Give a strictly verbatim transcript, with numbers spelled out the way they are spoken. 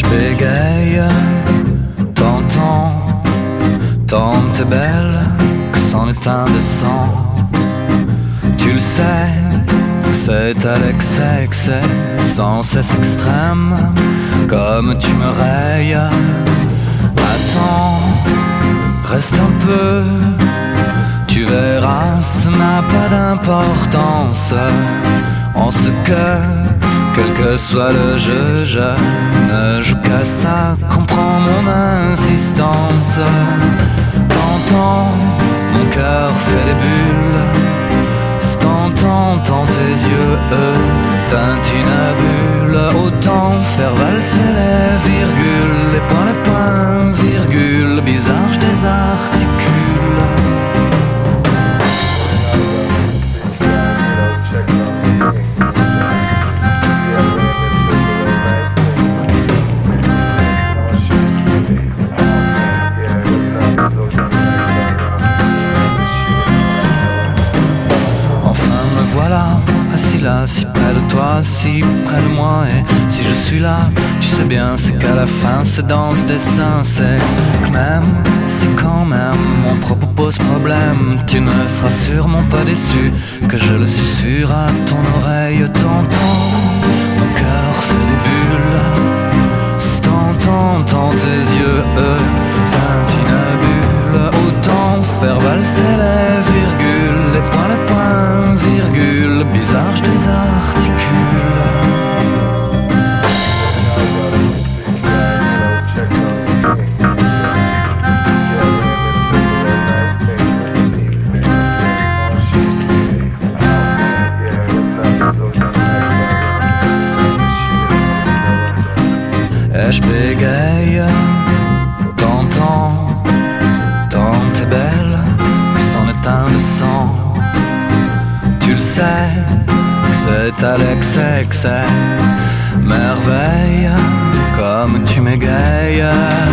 bégaye, t'entends, tant t'es belle que c'en est indécent. Tu le sais, c'est à l'excès, excès, sans cesse extrême, comme tu me rayes. Attends, reste un peu, tu verras, ça n'a pas d'importance. En ce que, quel que soit le jeu, je ne joue qu'à ça, comprends mon insistance. T'entends, mon cœur fait des bulles, c'est tentant, tant tes yeux, eux, teintent une bulle. Autant faire valser les virgules, les points, les points, virgules, bizarre, je désarticule. Assis là, si près de toi, si près de moi. Et si je suis là, tu sais bien, c'est qu'à la fin, c'est dans ce dessin. C'est que même si quand même mon propos pose problème, tu ne seras sûrement pas déçu que je le susurre à ton oreille. T'entends, mon cœur fait des bulles, c'est tentant, tant tes yeux, eux, teintent une bulle. Autant faire valser les virgules, les points, les points, virgules, bizarre, je désarticule. Et je bégaye, t'entends, tant t'es belle, c'en est indécent. Tu le sais, c'est à l'excès, excès, merveille, comme tu m'égayes.